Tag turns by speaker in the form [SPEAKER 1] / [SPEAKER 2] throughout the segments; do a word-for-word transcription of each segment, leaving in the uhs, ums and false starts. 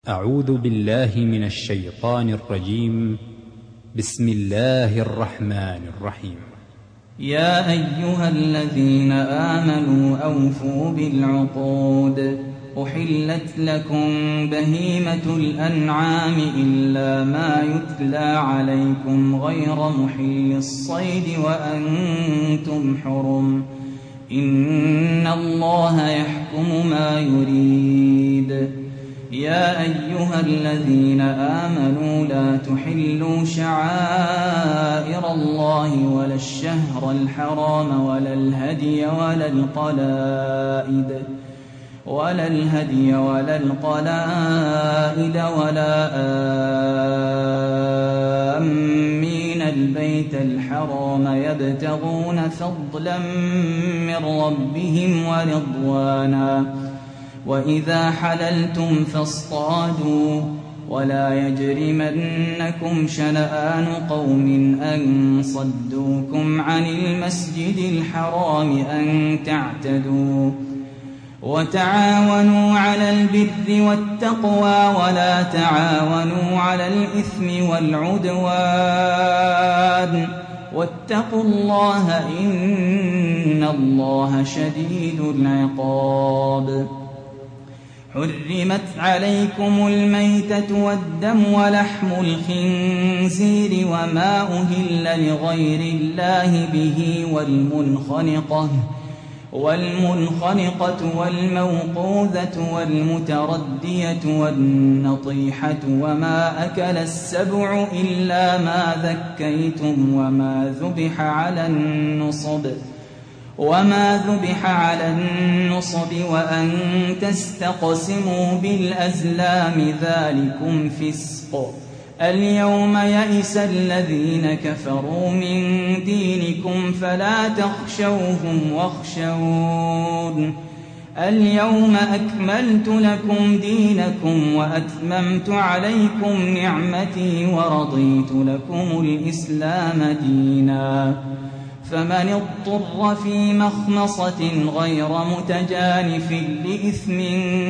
[SPEAKER 1] أعوذ بالله من الشيطان الرجيم. بسم الله الرحمن الرحيم.
[SPEAKER 2] يا أيها الذين آمنوا أوفوا بالعقود. أحلت لكم بهيمة الأنعام إلا ما يتلى عليكم غير محل الصيد وأنتم حرم. إن الله يحكم ما يريد. يا أيها الذين آمنوا لا تحلوا شعائر الله ولا الشهر الحرام ولا الهدي ولا القلائد ولا الهدي ولا القلائد ولا آمين البيت الحرام يبتغون فضلا من ربهم ورضوانا. وإذا حللتم فاصطادوا ولا يجرمنكم شنآن قوم أن صدوكم عن المسجد الحرام أن تعتدوا. وتعاونوا على البر والتقوى ولا تعاونوا على الإثم والعدوان واتقوا الله إن الله شديد العقاب. حرمت عليكم الميتة والدم ولحم الخنزير وما أهل لغير الله به والمنخنقة والمنخنقة والموقوذة والمتردية والنطيحة وما أكل السبع إلا ما ذكيتم وما ذبح على النصب وما ذبح على النصب وأن تستقسموا بالأزلام ذلكم فسق. اليوم يئس الذين كفروا من دينكم فلا تخشوهم واخشون. اليوم أكملت لكم دينكم وأتممت عليكم نعمتي ورضيت لكم الإسلام دينا. فمن اضطر في مخمصة غير متجانف لإثم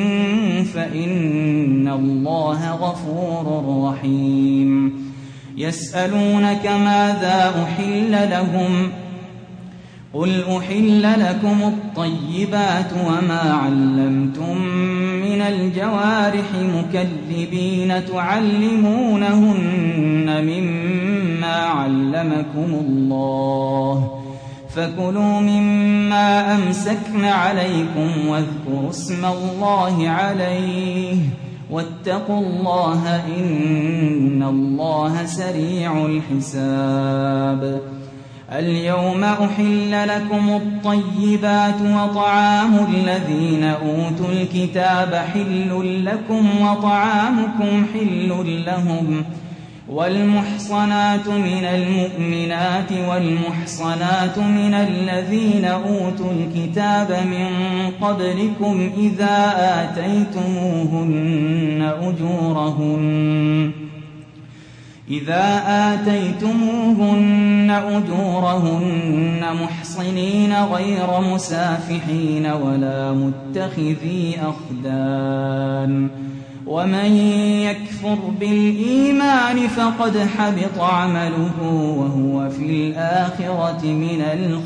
[SPEAKER 2] فإن الله غفور رحيم. يسألونك ماذا أحل لهم قل أحل لكم الطيبات وما علمتم من الجوارح مكلبين تعلمونهن مما علمكم الله فكلوا مما أمسكن عليكم واذكروا اسم الله عليه واتقوا الله إن الله سريع الحساب. اليوم أحل لكم الطيبات وطعام الذين أوتوا الكتاب حل لكم وطعامكم حل لهم. والمحصنات من المؤمنات والمحصنات من الذين أوتوا الكتاب من قبلكم إذا آتيتموهن أجورهن إذا آتيتموهن أجورهن محصنين غير مسافحين ولا متخذي أخدان. ومن يكفر بالإيمان فقد حبط عمله وهو في الآخرة من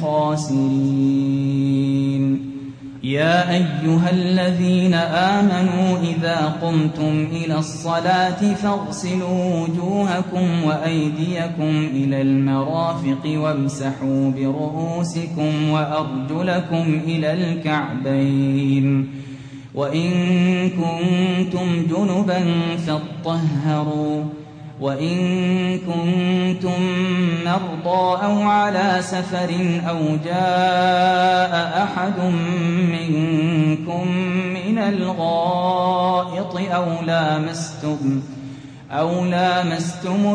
[SPEAKER 2] الخاسرين. يا أيها الذين آمنوا إذا قمتم إلى الصلاة فاغسلوا وجوهكم وأيديكم إلى المرافق وامسحوا برؤوسكم وأرجلكم إلى الكعبين. وإن كنتم جنبا فاطهروا وإن كنتم مرضى أو على سفر أو جاء أحد منكم من الغائط أو لامستم أو لامستم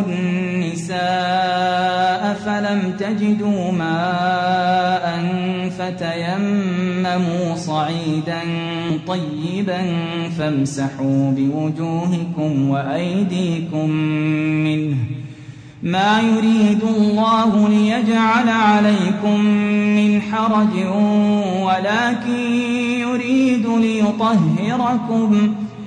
[SPEAKER 2] النساء فلم تجدوا ماء فتيمموا صعيدا طيبا فامسحوا بوجوهكم وأيديكم منه ما يريد الله ليجعل عليكم من حرج ولكن يريد ليطهركم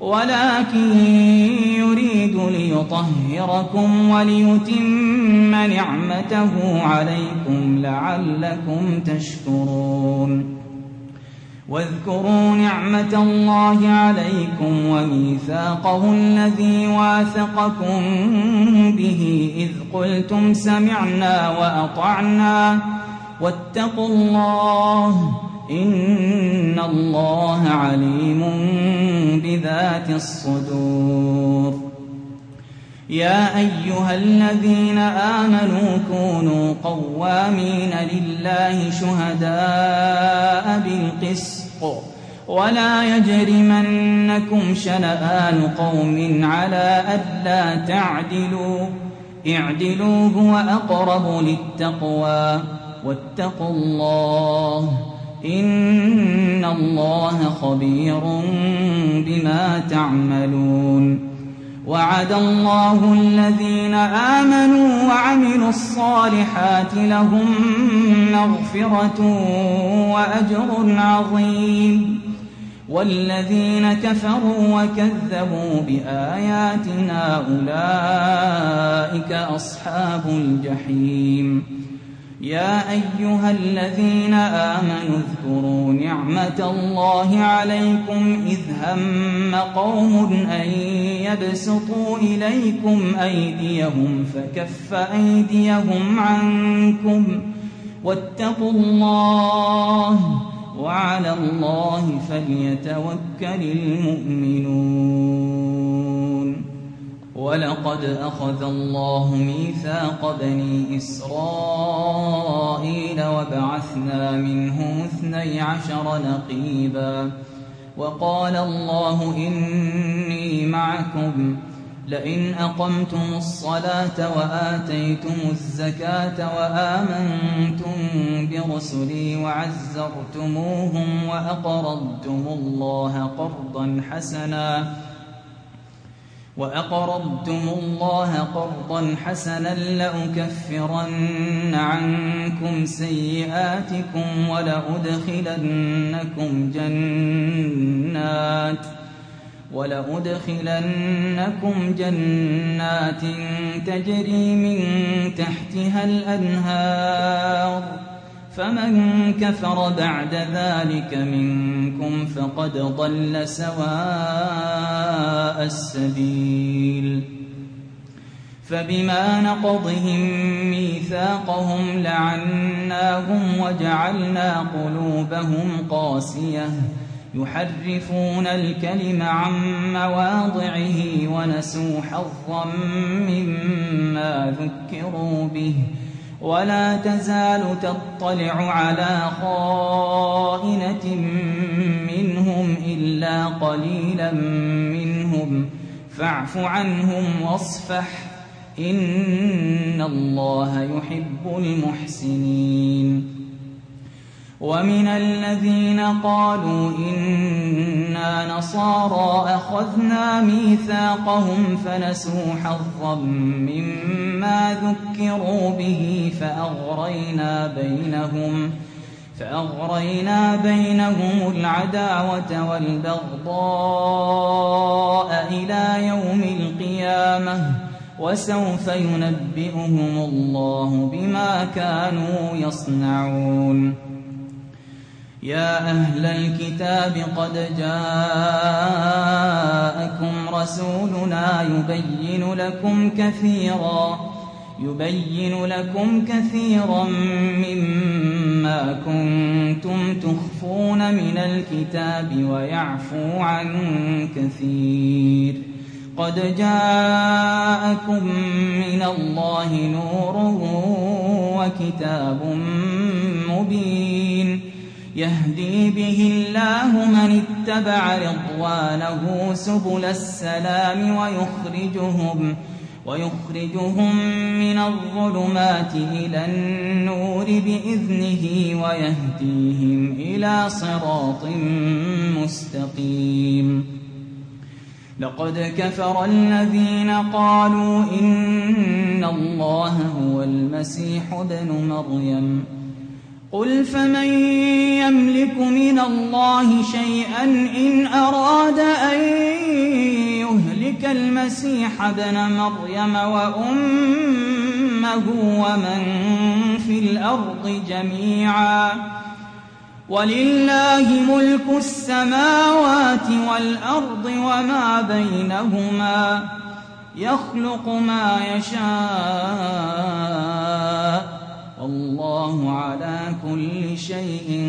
[SPEAKER 2] ولكن يريد ليطهركم وليتم نعمته عليكم لعلكم تشكرون. واذكروا نعمة الله عليكم وميثاقه الذي واثقكم به إذ قلتم سمعنا وأطعنا واتقوا الله إن الله عليم بذات الصدور. يا أيها الذين آمنوا كونوا قوامين لله شهداء بالقسط ولا يجرمنكم شنآن قوم على ألا تعدلوا اعدلوا هو أقرب للتقوى واتقوا الله إن الله خبير بما تعملون. وعد الله الذين آمنوا وعملوا الصالحات لهم مغفرة وأجر عظيم. والذين كفروا وكذبوا بآياتنا أولئك أصحاب الجحيم. يا أيها الذين آمنوا اذكروا نعمة الله عليكم إذ هم قوم أن يبسطوا إليكم أيديهم فكف أيديهم عنكم واتقوا الله وعلى الله فليتوكل المؤمنون. ولقد أخذ الله ميثاق بني إسرائيل وبعثنا منهم اثني عشر نقيبا وقال الله إني معكم لئن أقمتم الصلاة وآتيتم الزكاة وآمنتم برسلي وعزرتموهم وأقرضتم الله قرضا حسنا وأقرضتم الله قرضا حسنا لأكفرن عنكم سيئاتكم ولأدخلنكم جنات ولأدخلنكم جنات تجري من تحتها الأنهار فمن كفر بعد ذلك منكم فقد ضل سواء السبيل. فبما نقضهم ميثاقهم لعناهم وجعلنا قلوبهم قاسية يحرفون الكلم عن مواضعه ونسوا حظا مما ذكروا به ولا تزال تطلع على خائنة منهم إلا قليلا منهم فاعف عنهم واصفح إن الله يحب المحسنين. ومن الذين قالوا إنا نصارى أخذنا ميثاقهم فنسوا حظا مما ذكروا به فأغرينا بينهم فأغرينا بينهم العداوة والبغضاء إلى يوم القيامة وسوف ينبئهم الله بما كانوا يصنعون. يا أهل الكتاب قد جاءكم رسولنا يبين لكم كثيرا يبين لكم كثيرا مما كنتم تخفون من الكتاب ويعفو عن كثير. قد جاءكم من الله نور وكتاب مبين يهدي به الله من اتبع رضوانه سبل السلام ويخرجهم ويخرجهم من الظلمات إلى النور بإذنه ويهديهم إلى صراط مستقيم. لقد كفر الذين قالوا إن الله هو المسيح ابن مريم قل فمن يملك من الله شيئا إن أراد أن يخزك المسيح ابن مريم وأمه ومن في الأرض جميعا ولله ملك السماوات والأرض وما بينهما يخلق ما يشاء والله على كل شيء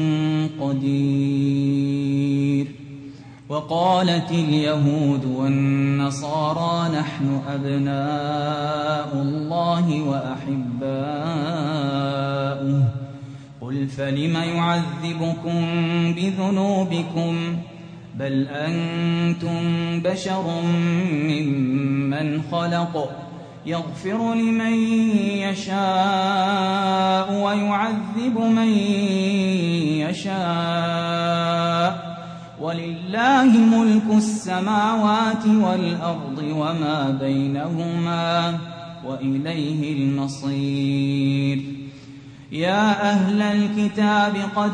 [SPEAKER 2] قدير. وقالت اليهود والنصارى نحن أبناء الله وأحباؤه قل فلم يعذبكم بذنوبكم بل أنتم بشر ممن خلق يغفر لمن يشاء ويعذب من يشاء ولله ملك السماوات والأرض وما بينهما وإليه المصير. يا أهل الكتاب قد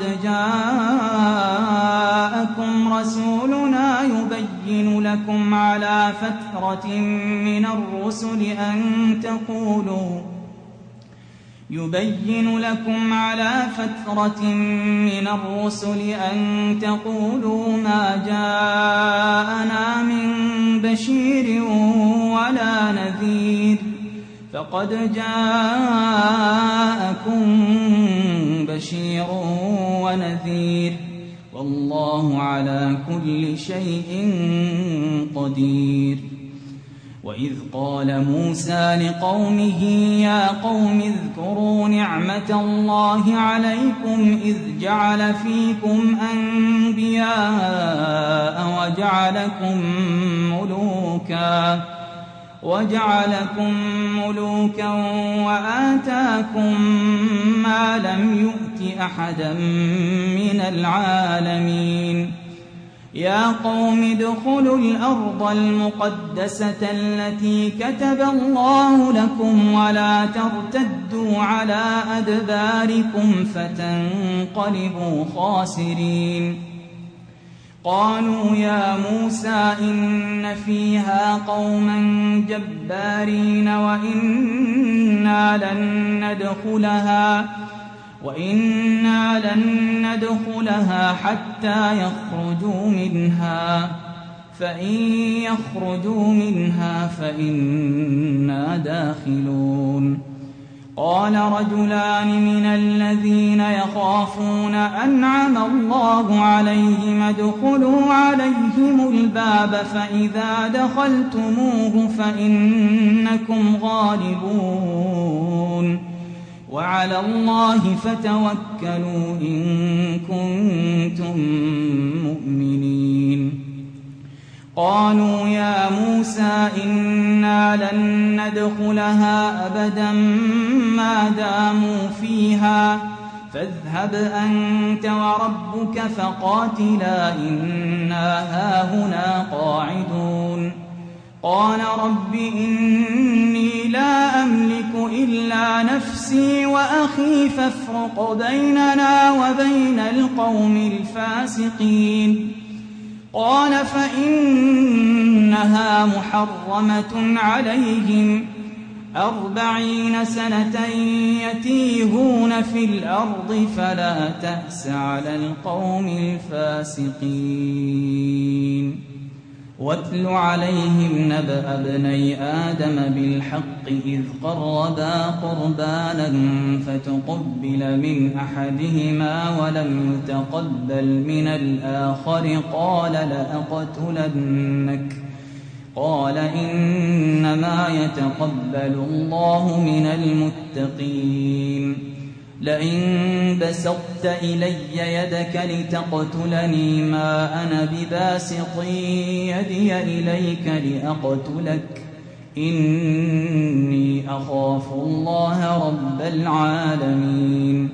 [SPEAKER 2] جاءكم رسولنا يبين لكم على فترة من الرسل أن تقولوا يبين لكم على فترة من الرسل أن تقولوا ما جاءنا من بشير ولا نذير فقد جاءكم بشير ونذير والله على كل شيء قدير. وإذ قال موسى لقومه يا قوم اذكروا نعمة الله عليكم إذ جعل فيكم أنبياء وجعلكم ملوكا وجعلكم ملوكا وآتاكم ما لم يؤت أحدا من العالمين. يا قوم ادخلوا الأرض المقدسة التي كتب الله لكم ولا ترتدوا على أدباركم فتنقلبوا خاسرين. قالوا يا موسى إن فيها قوما جبارين وإنا لن ندخلها وإنا لن ندخلها حتى يخرجوا منها فإن يخرجوا منها فإنا داخلون. قال رجلان من الذين يخافون أنعم الله عليهم ادخلوا عليهم الباب فإذا دخلتموه فإنكم غالبون وعلى الله فتوكلوا إن كنتم مؤمنين. قالوا يا موسى إنا لن ندخلها أبدا ما داموا فيها فاذهب أنت وربك فقاتلا إنا هاهنا قاعدون. قال رب إني لا أملك إلا نفسي وأخي فافرق بيننا وبين القوم الفاسقين. قال فإنها محرمة عليهم أربعين سنة يتيهون في الأرض فلا تأس على القوم الفاسقين. واتل عليهم نبأ ابني آدم بالحق إذ قربا قربانا فتقبل من أحدهما ولم يتقبل من الآخر قال لأقتلنك قال إنما يتقبل الله من المتقين. لئن بسطت إلي يدك لتقتلني ما أنا بباسط يدي إليك لأقتلك إني أخاف الله رب العالمين.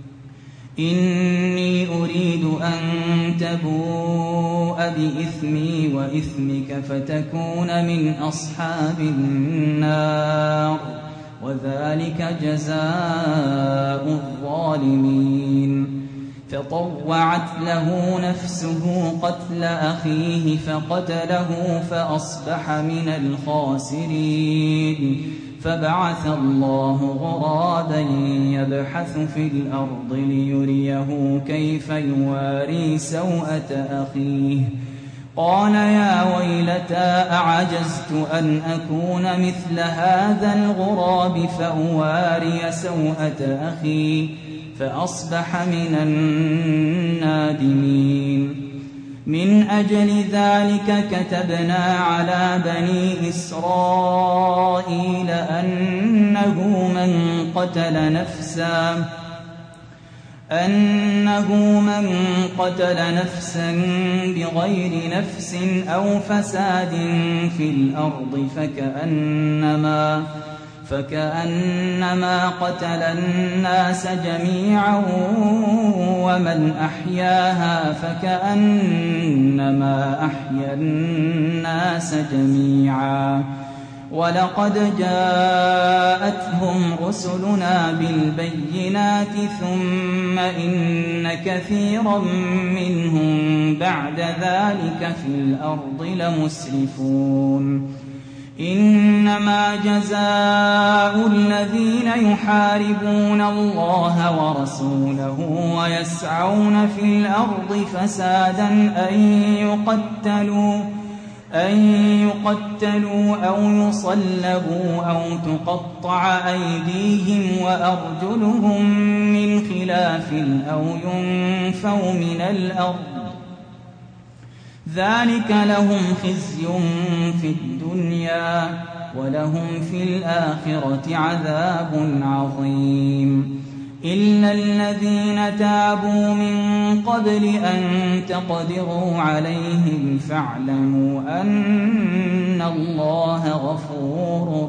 [SPEAKER 2] إني أريد أن تبوء بإثمي وإثمك فتكون من أصحاب النار وذلك جزاء الظالمين. فطوعت له نفسه قتل أخيه فقتله فأصبح من الخاسرين. فبعث الله غرابا يبحث في الأرض ليريه كيف يواري سوءة أخيه قال يا ويلتى أعجزت أن أكون مثل هذا الغراب فأواري سوءة أخي فأصبح من النادمين. من أجل ذلك كتبنا على بني إسرائيل أنه من قتل نفسا أنه من قتل نفسا بغير نفس أو فساد في الأرض فكأنما فكأنما قتل الناس جميعا ومن أحياها فكأنما أحيا الناس جميعا. ولقد جاءتهم رسلنا بالبينات ثم إن كثيرا منهم بعد ذلك في الأرض لمسرفون. إنما جزاء الذين يحاربون الله ورسوله ويسعون في الأرض فسادا أن يقتلوا أن يقتلوا أو يصلبوا أو تقطع أيديهم وأرجلهم من خلاف أو ينفوا من الأرض ذلك لهم خزي في الدنيا ولهم في الآخرة عذاب عظيم. إلا الذين تابوا من قبل أن تقدروا عليهم فاعلموا أن الله غفور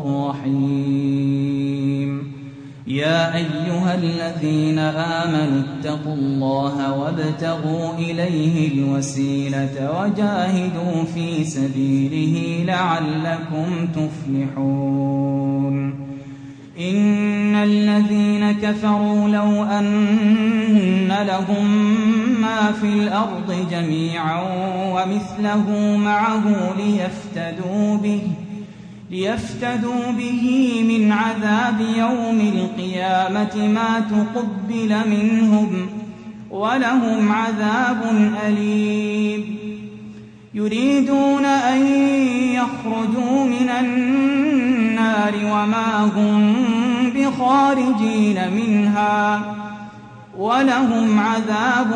[SPEAKER 2] رحيم. يا أيها الذين آمنوا اتقوا الله وابتغوا إليه الوسيلة وجاهدوا في سبيله لعلكم تفلحون. إن الذين كفروا لو أن لهم ما في الأرض جميعا ومثله معه ليفتدوا به ليفتدوا به من عذاب يوم القيامة ما تقبل منهم ولهم عذاب أليم. يريدون أن يخرجوا من النار وما هم بخارجين منها ولهم عذاب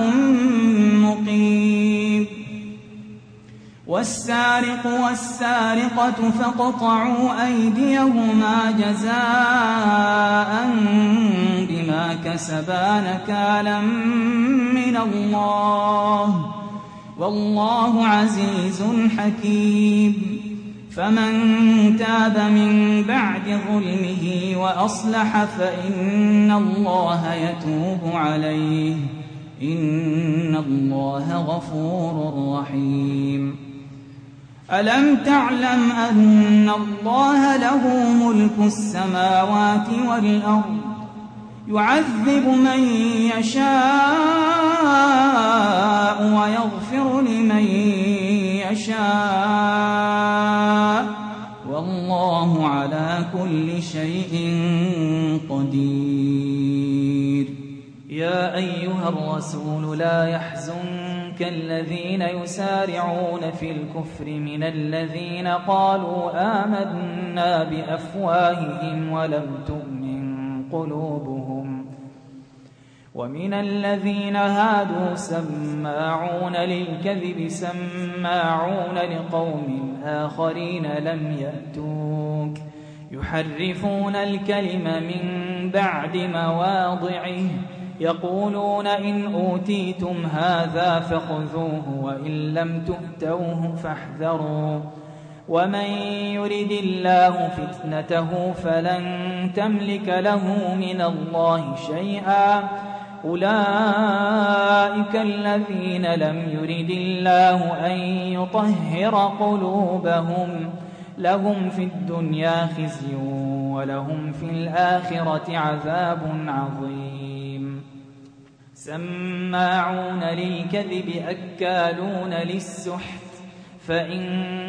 [SPEAKER 2] مقيم. والسارق والسارقة فاقطعوا أيديهما جزاء بما كسبا نكالا من الله والله عزيز حكيم. فمن تاب من بعد ظلمه وأصلح فإن الله يتوب عليه إن الله غفور رحيم. ألم تعلم أن الله له ملك السماوات والأرض يعذب من يشاء ويغفر لمن يشاء والله على كل شيء قدير. يا أيها الرسول لا يحزنك الذين يسارعون في الكفر من الذين قالوا آمنا بأفواههم ولم تؤمن قلوبهم ومن الذين هادوا سماعون للكذب سماعون لقوم آخرين لم يأتوك يحرفون الكلم من بعد مواضعه يقولون إن أوتيتم هذا فخذوه وإن لم تؤتوه فاحذروا ومن يرد الله فتنته فلن تملك له من الله شيئا أولئك الذين لم يرد الله أن يطهر قلوبهم لهم في الدنيا خزي ولهم في الآخرة عذاب عظيم. سماعون للكذب أكالون للسحت فإن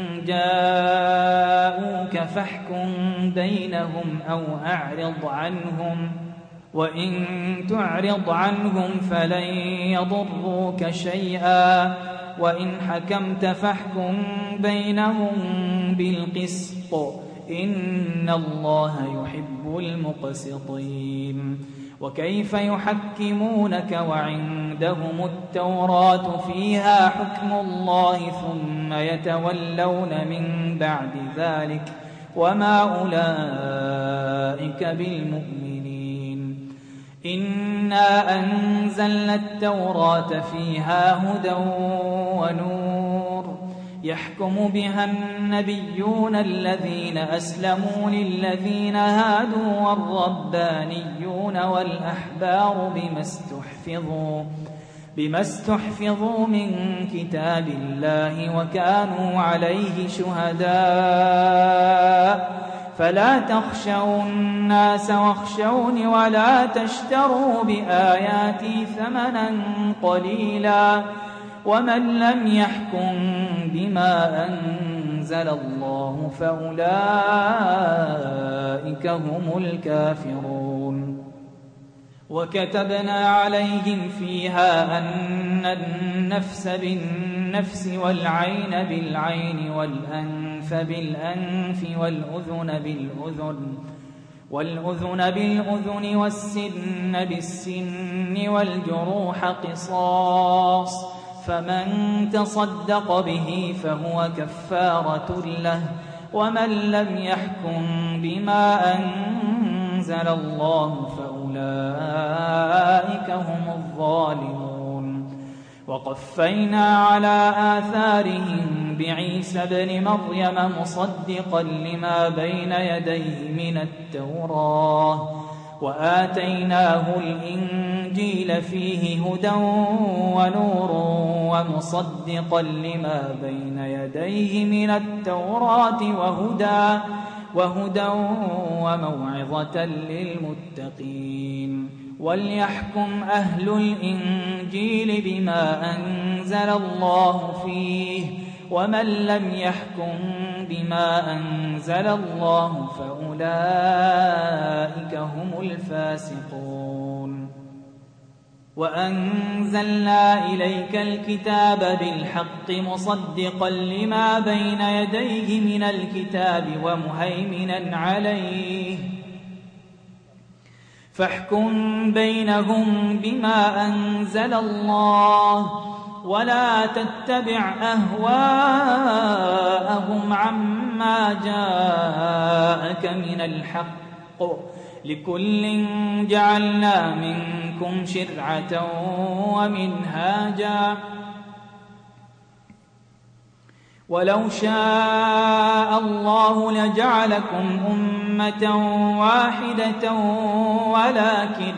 [SPEAKER 2] جاءوك فاحكم بينهم أو أعرض عنهم وإن تعرض عنهم فلن يضروك شيئا وإن حكمت فاحكم بينهم بالقسط إن الله يحب المقسطين وكيف يحكمونك وعندهم التوراة فيها حكم الله ثم يتولون من بعد ذلك وما أولئك بالمؤمنين إنا أنزلنا التوراة فيها هدى ونور يحكم بها النبيون الذين أسلموا للذين هادوا والربانيون والأحبار بما استحفظوا بما استحفظوا من كتاب الله وكانوا عليه شهداء فلا تخشوا الناس واخشوني ولا تشتروا بآياتي ثمنا قليلا ومن لم يحكم بما أنزل الله فأولئك هم الكافرون وكتبنا عليهم فيها أن النفس بالنفس والعين بالعين والأنف بالأنف والأذن بالأذن والأذن بالأذن والسن بالسن والجروح قصاص فمن تصدق به فهو كفارة له ومن لم يحكم بما أنزل الله فأولئك هم الظالمون وقفينا على آثارهم بعيسى ابن مريم مصدقا لما بين يديه من التوراة وآتيناه الإنجيل فيه هدى ونور ومصدقا لما بين يديه من التوراة وهدى وهدى وموعظة للمتقين وليحكم أهل الإنجيل بما أنزل الله فيه ومن لم يحكم بما أنزل الله فأولئك هم الفاسقون وأنزلنا إليك الكتاب بالحق مصدقا لما بين يديه من الكتاب ومهيمنا عليه فاحكم بينهم بما أنزل الله ولا تتبع أهواءهم عما جاءك من الحق لكل جعلنا منكم شرعة ومنهاجا ولو شاء الله لجعلكم أمة واحدة ولكن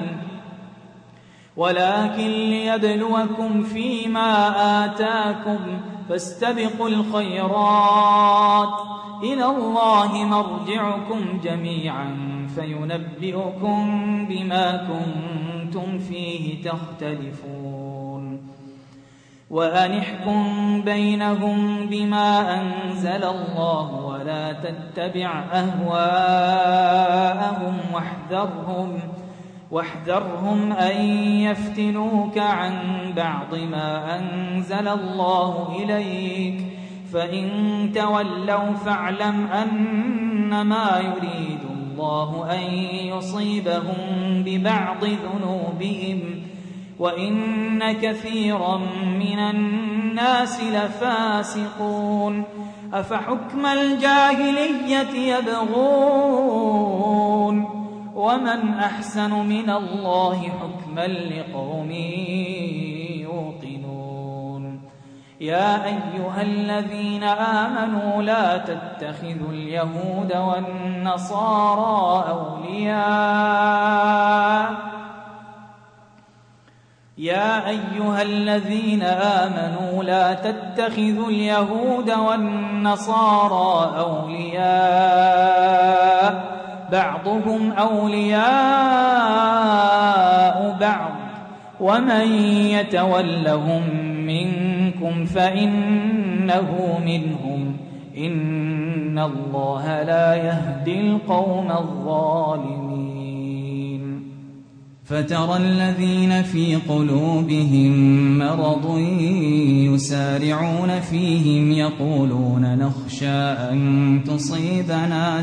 [SPEAKER 2] ولكن ليبلوكم فيما آتاكم فاستبقوا الخيرات إلى الله مرجعكم جميعا فينبئكم بما كنتم فيه تختلفون وأن احكم بينهم بما أنزل الله ولا تتبع أهواءهم واحذرهم واحذرهم أن يفتنوك عن بعض ما أنزل الله إليك فإن تولوا فاعلم أنما يريد الله أن يصيبهم ببعض ذنوبهم وإن كثيرا من الناس لفاسقون أفحكم الجاهلية يبغون ومن أحسن من الله حكما لقوم يوقنون يا أيها الذين آمنوا لا تتخذوا اليهود والنصارى أولياء يا أيها الذين آمنوا لا تتخذوا اليهود والنصارى أولياء بعضهم أولياء بعض ومن يتولهم منكم فإنه منهم إن الله لا يهدي القوم الظالمين. فترى الذين في قلوبهم مرض يسارعون فيهم يقولون نخشى أن تصيبنا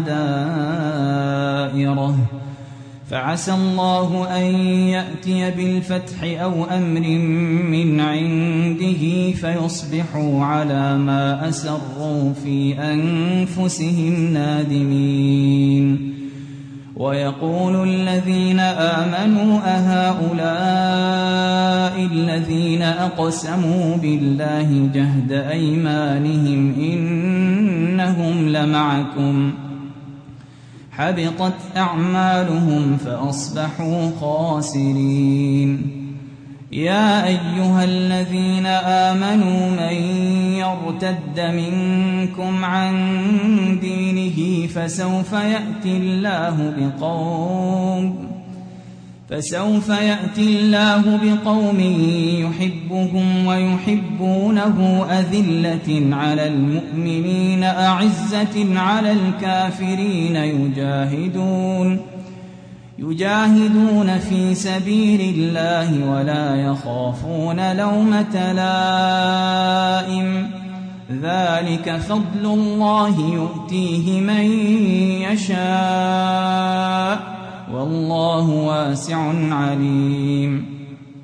[SPEAKER 2] دائرة فعسى الله أن يأتي بالفتح أو أمر من عنده فيصبحوا على ما أسروا في أنفسهم نادمين. ويقول الذين آمنوا أهؤلاء الذين أقسموا بالله جهد أيمانهم إنهم لمعكم حبطت أعمالهم فأصبحوا خاسرين. يا أيها الذين آمنوا من يرتد منكم عن دينه فسوف يأتي الله بقوم فسوف يأتي الله بقوم يحبهم ويحبونه أذلة على المؤمنين أعزة على الكافرين يجاهدون يجاهدون في سبيل الله ولا يخافون لومة لائم ذلك فضل الله يؤتيه من يشاء والله واسع عليم.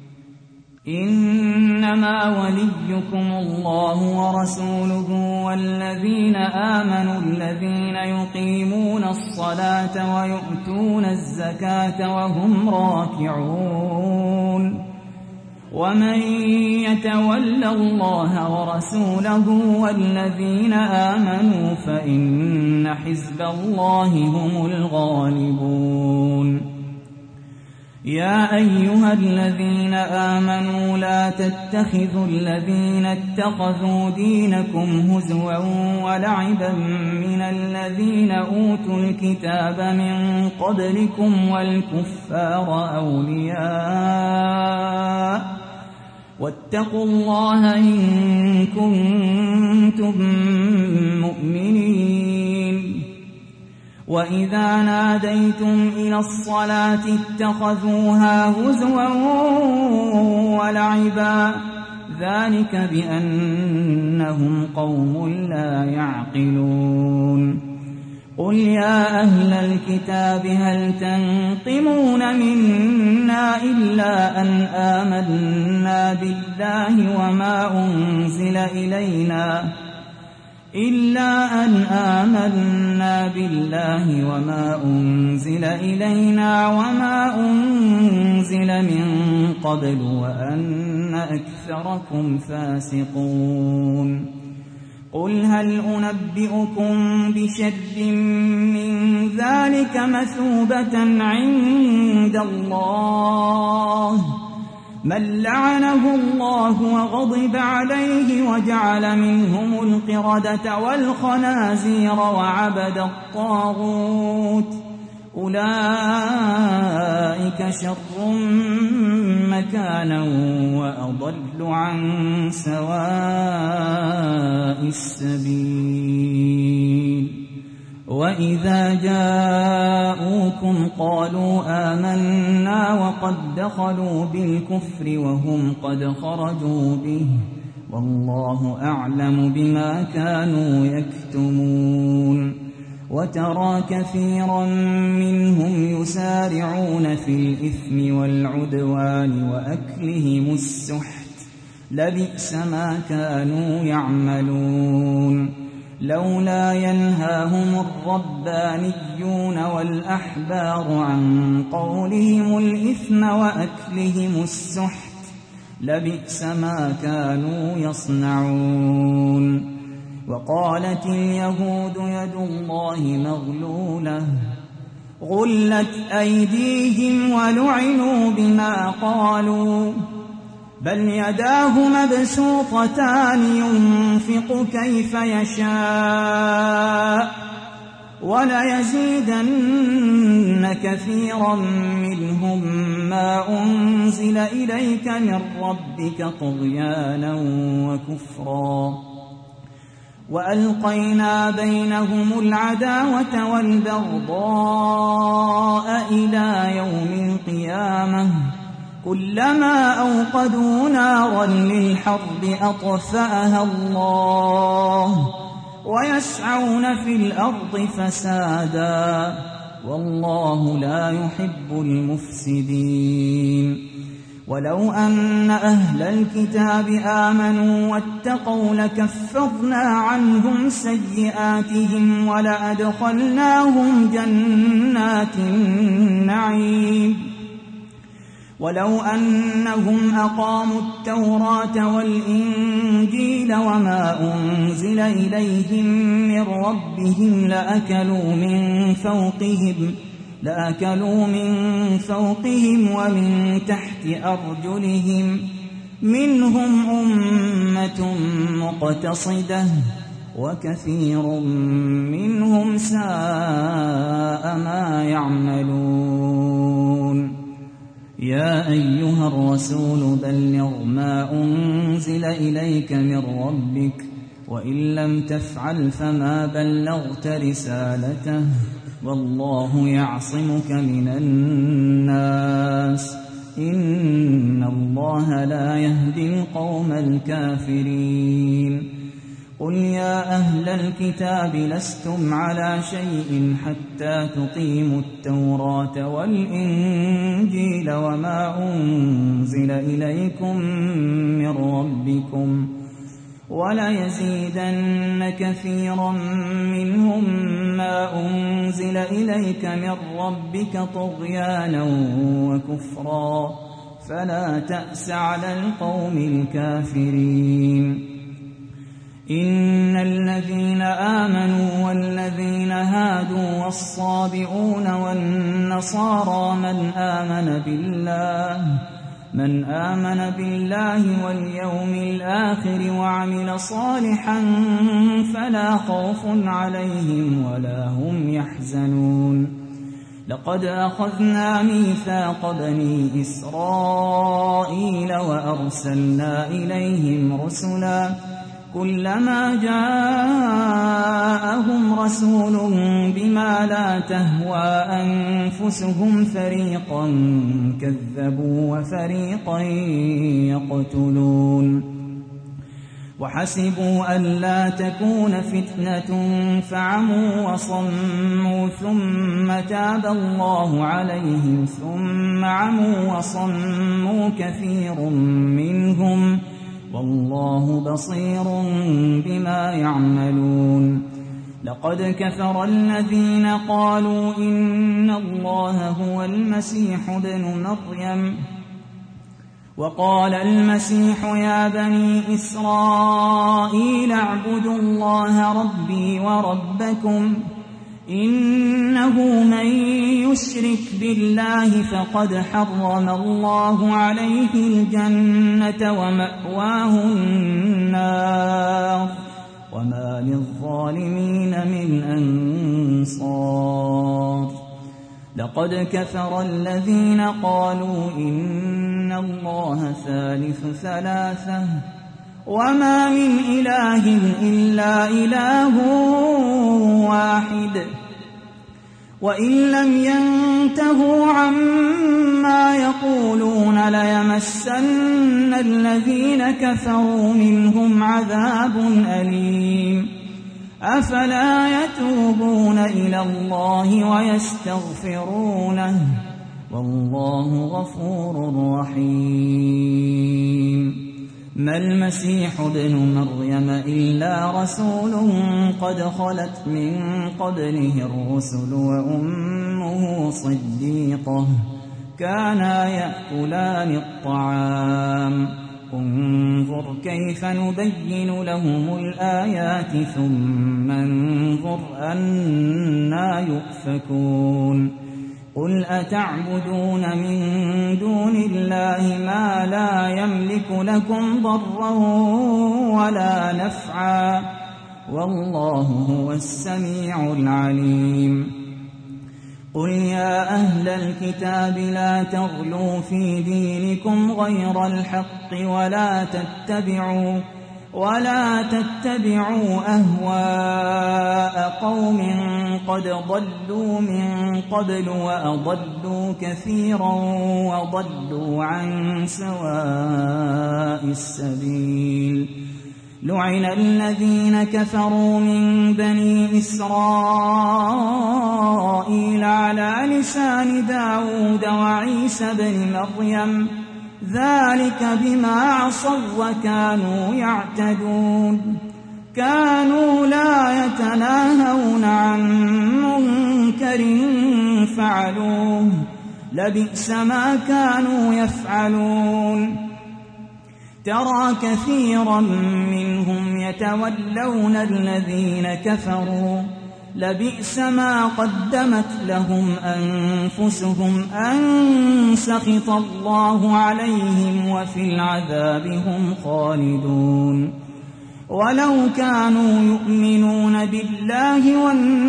[SPEAKER 2] إنما وليكم الله ورسوله والذين آمنوا الذين يقيمون الصلاة ويؤتون الزكاة وهم راكعون. ومن يتول الله ورسوله والذين آمنوا فإن حزب الله هم الغالبون. يا أيها الذين آمنوا لا تتخذوا الذين اتخذوا دينكم هزوا ولعبا من الذين أوتوا الكتاب من قبلكم والكفار أولياء واتقوا الله إن كنتم مؤمنين. وإذا ناديتم إلى الصلاة اتخذوها هزوا ولعبا ذلك بأنهم قوم لا يعقلون. قل يا أهل الكتاب هل تنقمون منا إلا أن آمنا بالله وما أنزل إلينا إلا أن آمنا بالله وما أنزل إلينا وما أنزل من قبل وأن أكثركم فاسقون. قل هل أنبئكم بشر من ذلك مثوبة عند الله من لعنه الله وغضب عليه وجعل منهم القردة والخنازير وعبد الطاغوت أولئك شر مكانا وأضل عن سواء السبيل. وإذا جاءوكم قالوا آمنا وقد دخلوا بالكفر وهم قد خرجوا به والله أعلم بما كانوا يكتمون. وترى كثيرا منهم يسارعون في الإثم والعدوان وأكلهم السحت لبئس ما كانوا يعملون. لولا ينهاهم الربانيون والأحبار عن قولهم الإثم وأكلهم السحت لبئس ما كانوا يصنعون. وقالت اليهود يد الله مغلولة غلت أيديهم ولعنوا بما قالوا بل يداه مبسوطتان ينفق كيف يشاء وَلَيَزِيدَنَّ كَثِيرًا مِّنْهُم مَّا أُنزِلَ إِلَيْكَ مِن رَّبِّكَ طُغْيَانًا وَكُفْرًا وَأَلْقَيْنَا بَيْنَهُمُ الْعَدَاوَةَ وَالْبَغْضَاءَ إِلَىٰ يَوْمِ الْقِيَامَةِ كُلَّمَا أَوْقَدُوا نَارًا لِّلْحَرْبِ أَطْفَأَهَا اللَّهُ وَيَسْعَوْنَ فِي الْأَرْضِ فَسَادًا وَاللَّهُ لَا يُحِبُّ الْمُفْسِدِينَ وَلَوْ أَنَّ أَهْلَ الْكِتَابِ آمَنُوا وَاتَّقَوْا لَكَفَّرْنَا عَنْهُمْ سَيِّئَاتِهِمْ وَلَأَدْخَلْنَاهُمْ جَنَّاتِ النَّعِيمِ وَلَوْ أَنَّهُمْ أَقَامُوا التَّوْرَاةَ وَالْإِنجِيلَ وَمَا أُنزِلَ إِلَيْهِم مِّن رَّبِّهِمْ لَأَكَلُوا مِن فَوْقِهِمْ لَأَكَلُوا مِن فَوْقِهِمْ وَمِن تَحْتِ أَرْجُلِهِم مِّنْهُمْ أُمَّةٌ مُّقْتَصِدَةٌ وَكَثِيرٌ مِّنْهُمْ سَاءَ مَا يَعْمَلُونَ يَا أَيُّهَا الرَّسُولُ بَلِّغْ مَا أُنزِلَ إِلَيْكَ مِن رَّبِّكَ وَإِن لَّمْ تَفْعَلْ فَمَا بَلَّغْتَ رِسَالَتَهُ وَاللَّهُ يَعْصِمُكَ مِنَ النَّاسِ إِنَّ اللَّهَ لَا يَهْدِي الْقَوْمَ الْكَافِرِينَ قُلْ يَا أَهْلَ الْكِتَابِ لَسْتُمْ عَلَىٰ شَيْءٍ حَتَّىٰ تُقِيمُوا التَّوْرَاةَ وَالْإِنجِيلَ وَمَا أُنزِلَ إِلَيْكُم مِّن رَّبِّكُمْ وَلَيَزِيدَنَّ كَثِيرًا مِّنْهُم مَّا أُنزِلَ إِلَيْكَ مِن رَّبِّكَ طُغْيَانًا وَكُفْرًا فَلَا تَأْسَ عَلَى الْقَوْمِ الْكَافِرِينَ إِنَّ الَّذِينَ آمَنُوا وَالَّذِينَ هَادُوا وَالصَّابِئُونَ وَالنَّصَارَىٰ مَنْ آمَنَ بِاللَّهِ من آمن بالله واليوم الآخر وعمل صالحا فلا خوف عليهم ولا هم يحزنون لقد أخذنا ميثاق بني إسرائيل وأرسلنا إليهم رسلا كلما جاءهم رسول بما لا تهوى أنفسهم فريقا كذبوا وفريقا يقتلون وحسبوا ألا تكون فتنة فعموا وصموا ثم تاب الله عليهم ثم عموا وصموا كثير منهم والله بصير بما يعملون لقد كفر الذين قالوا إن الله هو المسيح ابن مريم وقال المسيح يا بني إسرائيل اعبدوا الله ربي وربكم إنه من يشرك بالله فقد حرم الله عليه الجنة ومأواه النار وما للظالمين من أنصار لقد كفر الذين قالوا إن الله ثالث ثلاثة وما من إله إلا إله واحد وإن لم ينتهوا عما يقولون ليمسن الذين كفروا منهم عذاب أليم أفلا يتوبون إلى الله ويستغفرونه والله غفور رحيم ما المسيح ابن مريم إلا رسول قد خلت من قبله الرسل وأمه صديقة كانا يأكلان الطعام انظر كيف نبين لهم الآيات ثم انظر أنى يؤفكون قل أتعبدون من دون الله ما لا يملك لكم ضرا ولا نفعا والله هو السميع العليم. قل يا أهل الكتاب لا تغلوا في دينكم غير الحق ولا تتبعوا ولا تتبعوا أهواء قوم قد ضلوا من قبل وأضلوا كثيرا وضلوا عن سواء السبيل. لعن الذين كفروا من بني إسرائيل على لسان داود وعيسى بن مريم ذلك بما عصوا وكانوا يعتدون. كانوا لا يتناهون عن منكر فعلوه لبئس ما كانوا يفعلون. ترى كثيرا منهم يتولون الذين كفروا لبئس ما قدمت لهم أنفسهم أن سخط الله عليهم وفي العذاب هم خالدون. ولو كانوا يؤمنون بالله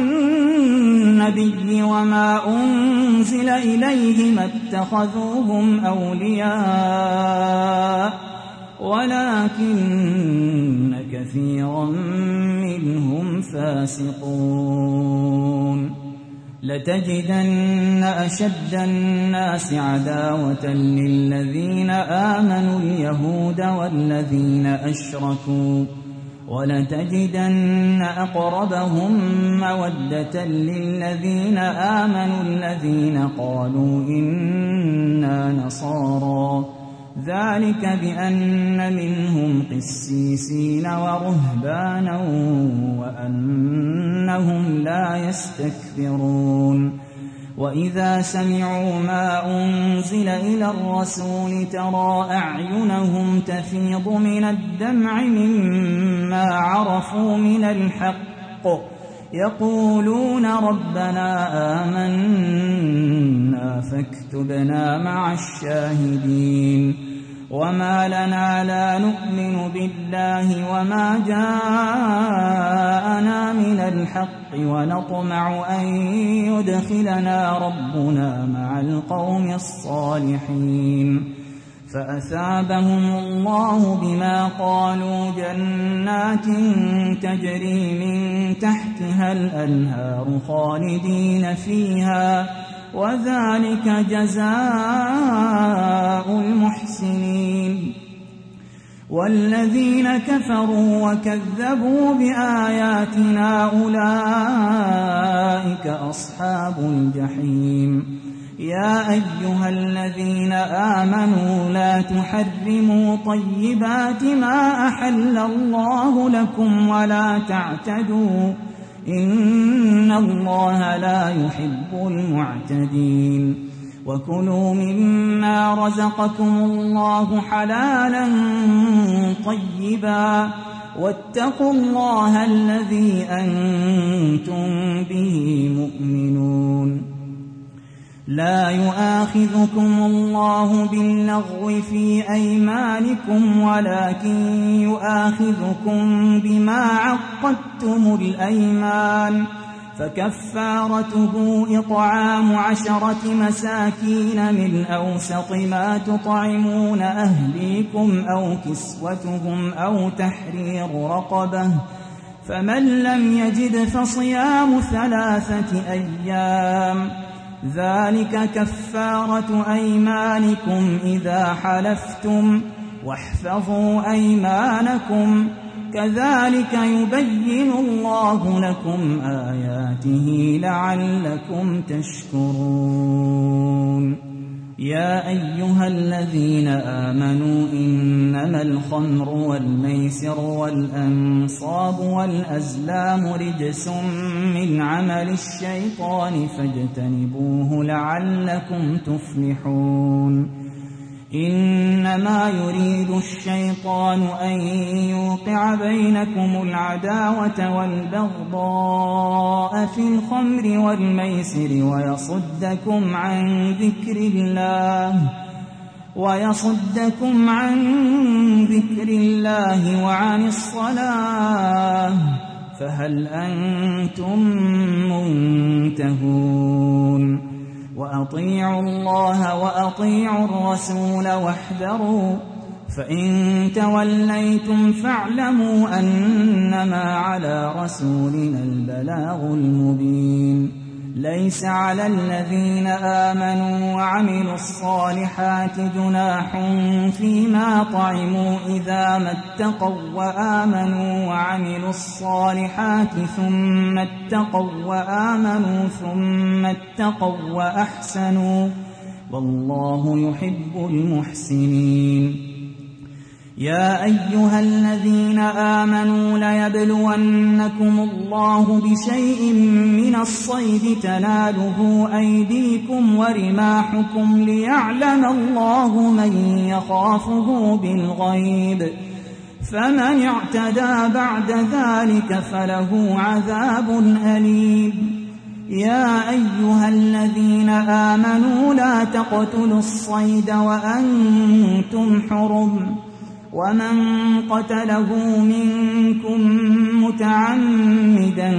[SPEAKER 2] والنبي وما أنزل إليه ما اتخذوهم أولياء ولكن كثيرا منهم فاسقون. لتجدن أشد الناس عداوة للذين آمنوا اليهود والذين أشركوا ولتجدن أقربهم مودة للذين آمنوا الذين قالوا إنا نصارى ذلك بأن منهم قسيسين ورهبانا وأنهم لا يستكبرون. وإذا سمعوا ما أنزل إلى الرسول ترى أعينهم تفيض من الدمع مما عرفوا من الحق يقولون ربنا آمنا فاكتبنا مع الشاهدين. وما لنا لا نؤمن بالله وما جاءنا من الحق ونطمع أن يدخلنا ربنا مع القوم الصالحين. فأثابهم الله بما قالوا جنات تجري من تحتها الأنهار خالدين فيها وذلك جزاء المحسنين. والذين كفروا وكذبوا بآياتنا أولئك أصحاب الجحيم. يا أيها الذين آمنوا لا تحرموا طيبات ما أحل الله لكم ولا تعتدوا إن الله لا يحب المعتدين. وكلوا مما رزقكم الله حلالا طيبا واتقوا الله الذي أنتم به مؤمنون. لا يؤاخذكم الله باللغو في أيمانكم ولكن يؤاخذكم بما عقدتم الأيمان فكفارته إطعام عشرة مساكين من أوسط ما تطعمون أهليكم أو كسوتهم أو تحرير رقبة فمن لم يجد فصيام ثلاثة أيام ذلك كفارة أيمانكم إذا حلفتم واحفظوا أيمانكم كذلك يبين الله لكم آياته لعلكم تشكرون. يا أيها الذين آمنوا إنما الخمر والميسر والأنصاب والأزلام رجس من عمل الشيطان فاجتنبوه لعلكم تفلحون. إنما يريد الشيطان أن يوقع بينكم العداوة والبغضاء في الخمر والميسر ويصدكم عن ذكر الله ويصدكم عن ذكر الله وعن الصلاة فهل أنتم منتهون وأطيعوا الله وأطيعوا الرسول واحذروا فإن توليتم فاعلموا أنما على رسولنا البلاغ المبين ليس على الذين آمنوا وعملوا الصالحات جناح فيما طعموا إذا ما اتقوا وآمنوا وعملوا الصالحات ثم اتقوا وآمنوا ثم اتقوا وأحسنوا والله يحب المحسنين يا أيها الذين آمنوا ليبلونكم الله بشيء من الصيد تناله أيديكم ورماحكم ليعلم الله من يخافه بالغيب فمن اعتدى بعد ذلك فله عذاب أليم يا أيها الذين آمنوا لا تقتلوا الصيد وأنتم حرم ومن قتله منكم متعمدا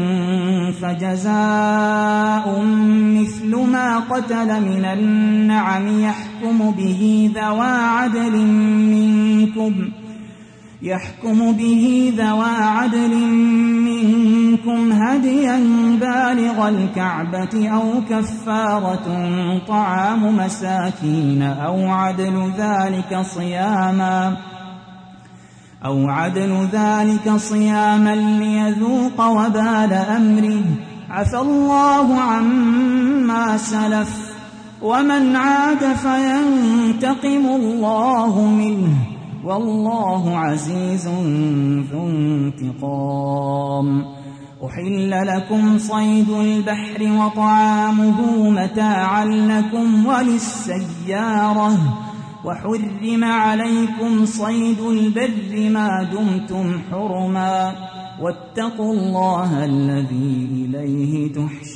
[SPEAKER 2] فجزاء مثل ما قتل من النعم يحكم به ذوى عدل منكم يحكم به ذوى عدل منكم هديا بالغ الكعبة أو كفارة طعام مساكين أو عدل ذلك صياما أو عدل ذلك صياما ليذوق وبال أمره عفى الله عما سلف ومن عاد فينتقم الله منه والله عزيز ذو انتقام أحل لكم صيد البحر وطعامه متاعا لكم وللسيارة وحرم عليكم صيد البر ما دمتم حرما واتقوا الله الذي إليه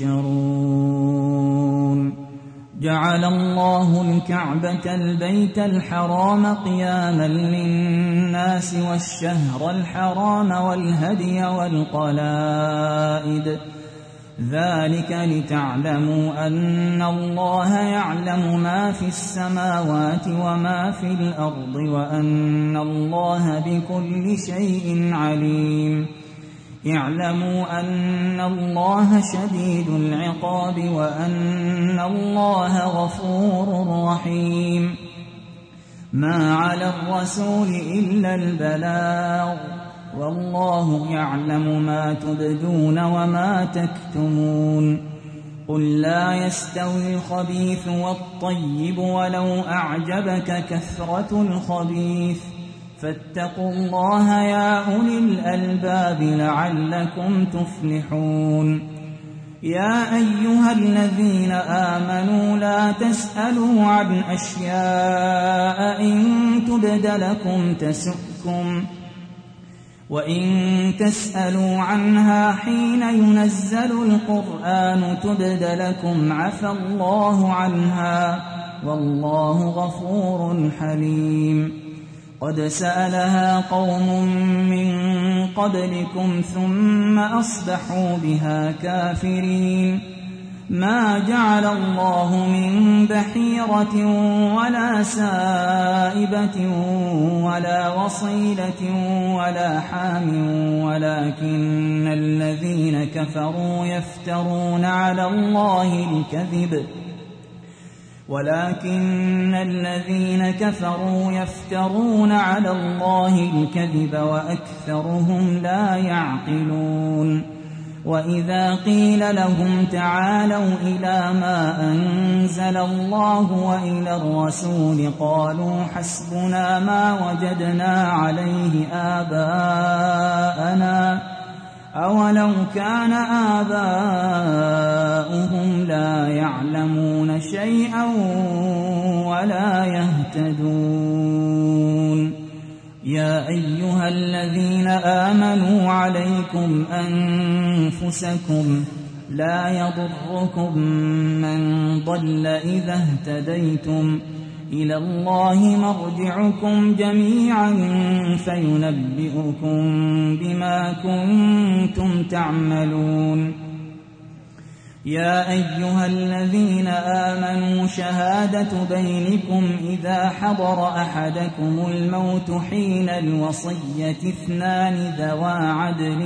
[SPEAKER 2] تحشرون جعل الله الكعبة البيت الحرام قياما للناس والشهر الحرام والهدي والقلائد ذلك لتعلموا أن الله يعلم ما في السماوات وما في الأرض وأن الله بكل شيء عليم اعلموا أن الله شديد العقاب وأن الله غفور رحيم ما على الرسول إلا البلاغ والله يعلم ما تبدون وما تكتمون قل لا يستوي الخبيث والطيب ولو أعجبك كثرة الخبيث فاتقوا الله يا أولي الألباب لعلكم تفلحون يا أيها الذين آمنوا لا تسألوا عن أشياء إن تبد لكم تسؤكم وإن تسألوا عنها حين ينزل القرآن تبد لكم عفى الله عنها والله غفور حليم قد سألها قوم من قبلكم ثم أصبحوا بها كافرين ما جعل الله من بحيرة ولا سائبة ولا وصيلة ولا حام ولكن الذين كفروا يفترون على الله الكذب ولكن الذين كفروا يفترون على الله الكذب وأكثرهم لا يعقلون وإذا قيل لهم تعالوا إلى ما أنزل الله وإلى الرسول قالوا حسبنا ما وجدنا عليه آباءنا أولو كان آباؤهم لا يعلمون شيئا ولا يهتدون يا أيها الذين آمنوا عليكم أنفسكم لا يضركم من ضل إذا اهتديتم إلى الله مرجعكم جميعا فينبئكم بما كنتم تعملون. يا أيها الذين آمنوا شهادة بينكم إذا حضر أحدكم الموت حين الوصية اثنان ذوى عدل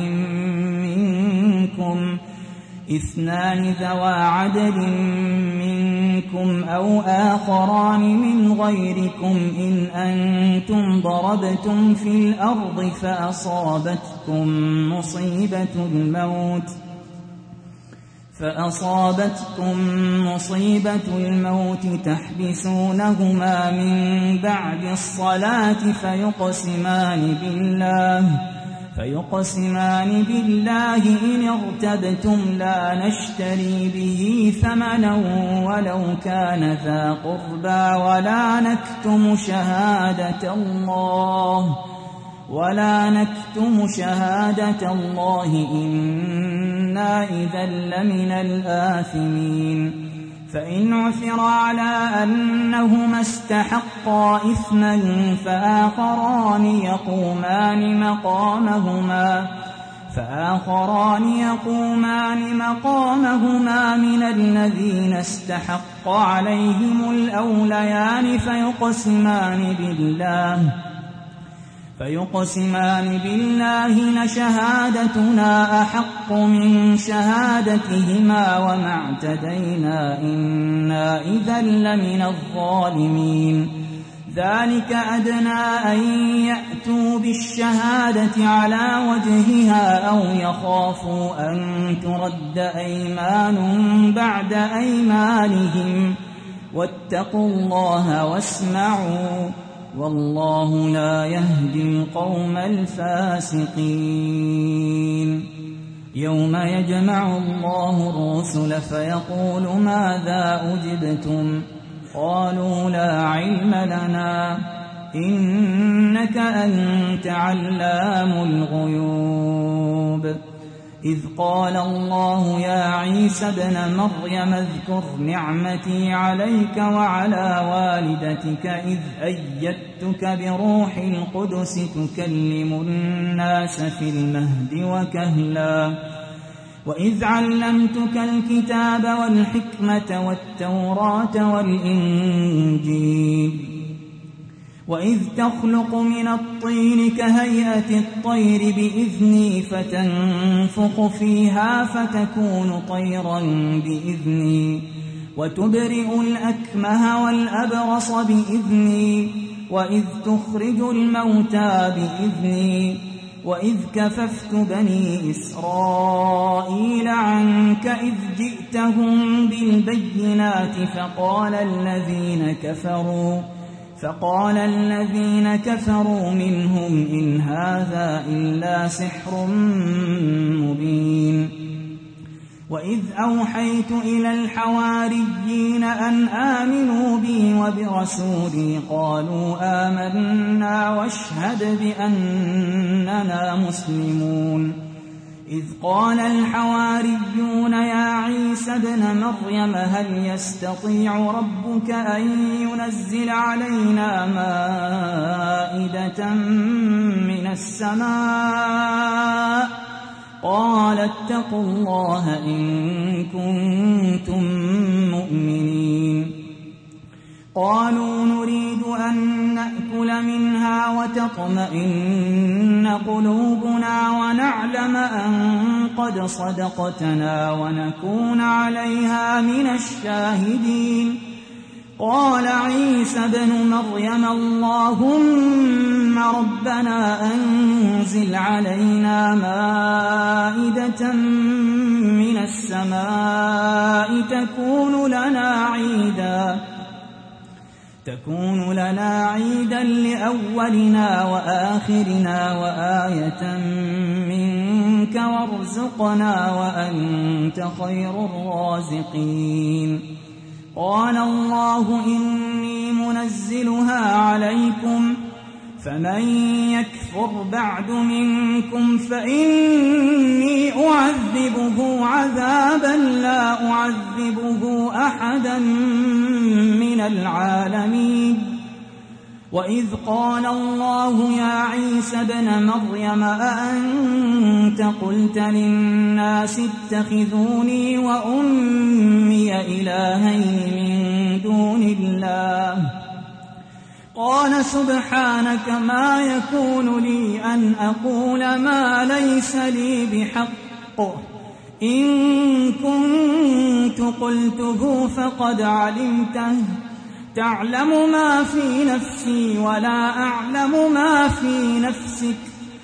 [SPEAKER 2] منكم اثنان ذوى عدل منكم أو آخران من غيركم إن أنتم ضربتم في الأرض فأصابتكم مصيبة الموت فأصابتكم مصيبة الموت تحبسونهما من بعد الصلاة فيقسمان بالله فيقسمان بالله إن ارتبتم لا نشتري به ثمنا ولو كان ذا قربى ولا نكتم شهادة الله ولا نكتم شهادة الله إنا إذا لمن الآثمين. فإن عثر على أنهما استحقا إثما فآخران يقومان مقامهما فآخران يقومان مقامهما من الذين استحق عليهم الأوليان فيقسمان بالله فيقسمان بالله لشهادتنا أحق من شهادتهما وما اعتدينا إنا إذا لمن الظالمين. ذلك أدنى أن يأتوا بالشهادة على وجهها أو يخافوا أن ترد أيمان بعد أيمانهم واتقوا الله واسمعوا والله لا يهدي القوم الفاسقين. يوم يجمع الله الرسل فيقول ماذا أجبتم قالوا لا علم لنا إنك أنت علام الغيوب. إذ قال الله يا عيسى ابن مريم اذكر نعمتي عليك وعلى والدتك إذ أيدتك بروح القدس تكلم الناس في المهد وكهلا وإذ علمتك الكتاب والحكمة والتوراة والإنجيل وإذ تخلق من الطين كهيئة الطير بإذني فتنفخ فيها فتكون طيرا بإذني وتبرئ الأكمه والأبرص بإذني وإذ تخرج الموتى بإذني وإذ كففت بني إسرائيل عنك إذ جئتهم بالبينات فقال الذين كفروا فقال الذين كفروا منهم إن هذا إلا سحر مبين. وإذ أوحيت إلى الحواريين أن آمنوا بي وبرسولي قالوا آمنا واشهد بأننا مسلمون. إذ قال الحواريون يا عيسى ابن مريم هل يستطيع ربك أن ينزل علينا مائدة من السماء قال اتقوا الله إن كنتم مؤمنين. قالوا نريد أن نأكل منها وتطمئن قلوبنا ونعلم أن قد صدقتنا ونكون عليها من الشاهدين. قال عيسى ابن مريم اللهم ربنا أنزل علينا مائدة من السماء تكون لنا عيداً تكون لنا عيدا لأولنا وآخرنا وآية منك وارزقنا وأنت خير الرازقين. قال الله إني منزلها عليكم فمن يكفر بعد منكم فإني أعذبه عذابا لا أعذبه أحدا من العالمين. وإذ قال الله يا عيسى ابن مريم أأنت قلت للناس اتخذوني وأمي إلهين من دون الله قال سبحانك ما يكون لي أن أقول ما ليس لي بحق إن كنت قلته فقد علمته تعلم ما في نفسي ولا أعلم ما في نفسك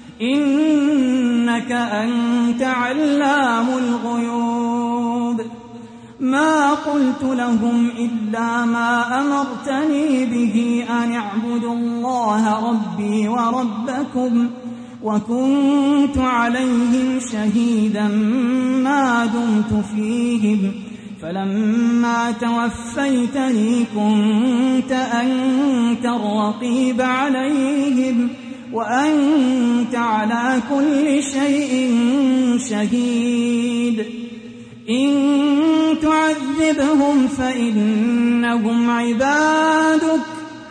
[SPEAKER 2] إنك أنت علام الغيوب. ما قلت لهم إلا ما أمرتني به أن اعبدوا الله ربي وربكم وكنت عليهم شهيدا ما دمت فيهم فلما توفيتني كنت أنت الرقيب عليهم وأنت على كل شيء شهيد. إن تعذبهم فإنهم عبادك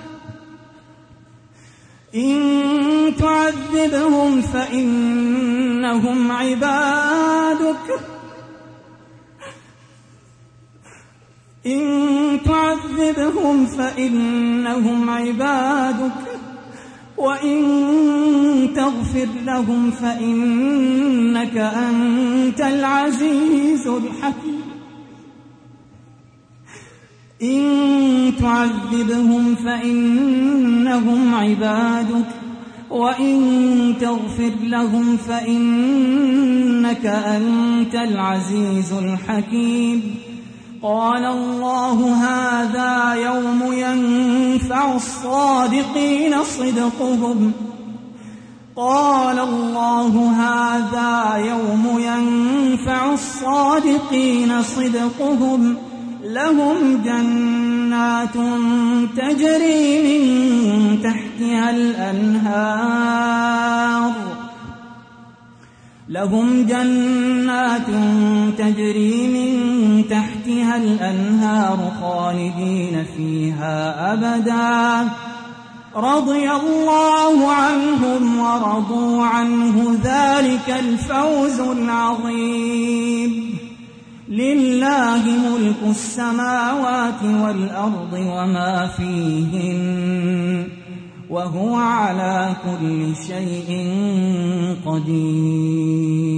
[SPEAKER 2] إن تعذبهم فإنهم عبادك إن تعذبهم فإنهم عبادك وإن تغفر لهم فإنك أنت العزيز الحكيم. إن تعذبهم فإنهم عبادك وإن تغفر لهم فإنك أنت العزيز الحكيم. قال الله هذا يوم ينفع الصادقين صدقهم قال الله هذا يوم ينفع الصادقين صدقهم لهم جنات تجري من تحتها الأنهار لهم جنات تجري من تحتها الأنهار خالدين فيها أبدا رضي الله عنهم ورضوا عنه ذلك الفوز العظيم. لله ملك السماوات والأرض وما فيهن وهو على كل شيء قدير.